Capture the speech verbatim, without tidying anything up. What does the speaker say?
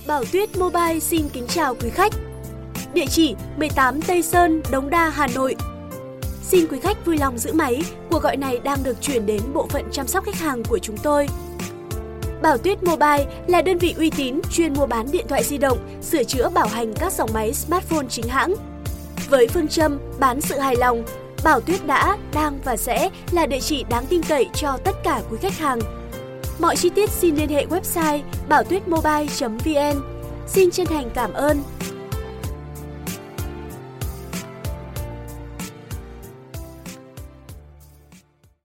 Bảo Tuyết Mobile xin kính chào quý khách. Địa chỉ mười tám Tây Sơn, Đống Đa, Hà Nội. Xin quý khách vui lòng giữ máy, cuộc gọi này đang được chuyển đến bộ phận chăm sóc khách hàng của chúng tôi. Bảo Tuyết Mobile là đơn vị uy tín chuyên mua bán điện thoại di động, sửa chữa bảo hành các dòng máy smartphone chính hãng. Với phương châm bán sự hài lòng, Bảo Tuyết đã, đang và sẽ là địa chỉ đáng tin cậy cho tất cả quý khách hàng. Mọi chi tiết xin liên hệ website bảo tuyết mobile chấm vn. Xin chân thành cảm ơn.